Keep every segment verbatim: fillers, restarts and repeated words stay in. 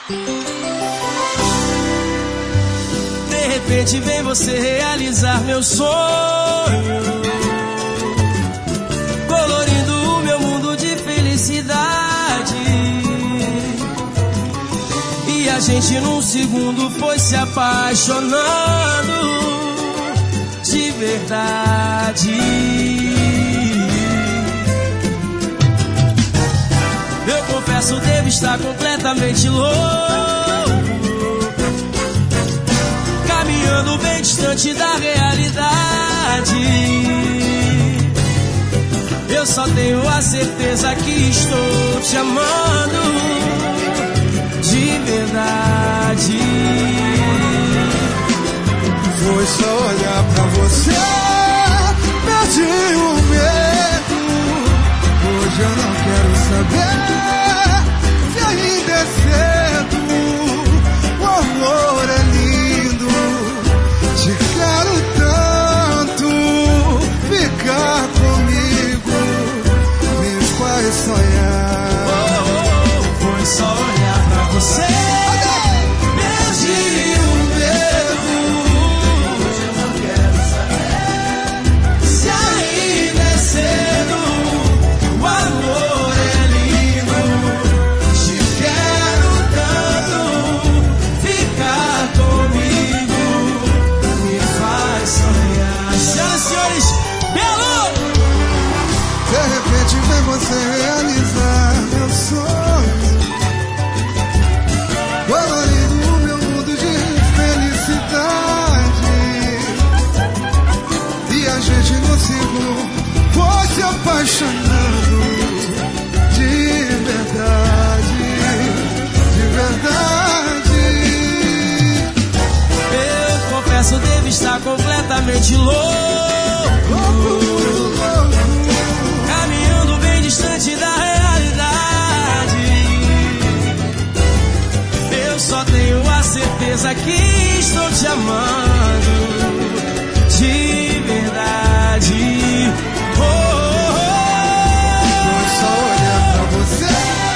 De repente vem você realizar meu sonho, colorindo o meu mundo de felicidade. E a gente num segundo foi se apaixonando de verdade. Eu confesso, devo estar completamente louco, caminhando bem distante da realidade. Eu só tenho a certeza que estou te amando de verdade. Foi só olhar pra você, perdi o medo. Hoje eu não quero saber se ainda é cedo. O amor é lindo, te quero tanto. Ficar comigo me faz sonhar. Oh, oh, oh. Foi só olhar pra você, perdi o medo. Hoje eu não quero saber se ainda é cedo. O amor é lindo, te quero tanto. Ficar comigo me faz sonhar. Senhoras e senhores, Belo! De repente vem você realizar meu sonho, colorindo o meu mundo de felicidade. E a gente no segundo foi se apaixonando de verdade, de verdade. Eu confesso, devo estar completamente louco, caminhando bem distante da realidade. Eu só tenho a certeza que estou te amando de verdade. Oh, oh, oh. Foi só olhar pra você,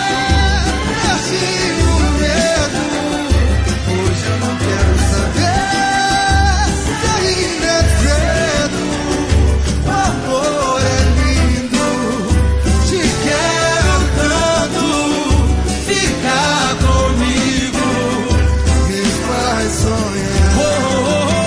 perdi o medo. Hoje eu não quero saber se ainda é cedo. O amor é lindo, te quero tanto. Ficar comigo me faz sonhar. oh, oh, oh, oh.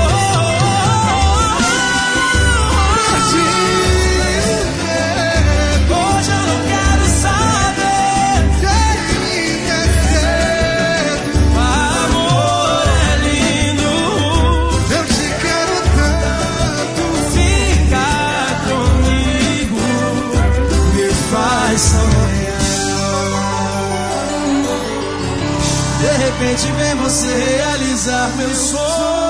Perdi o medo, Hoje eu não quero saber. se ainda é cedo. O amor é lindo, Eu te quero tanto, ficar comigo me faz sonhar. De repente vem você realizar meu sonho,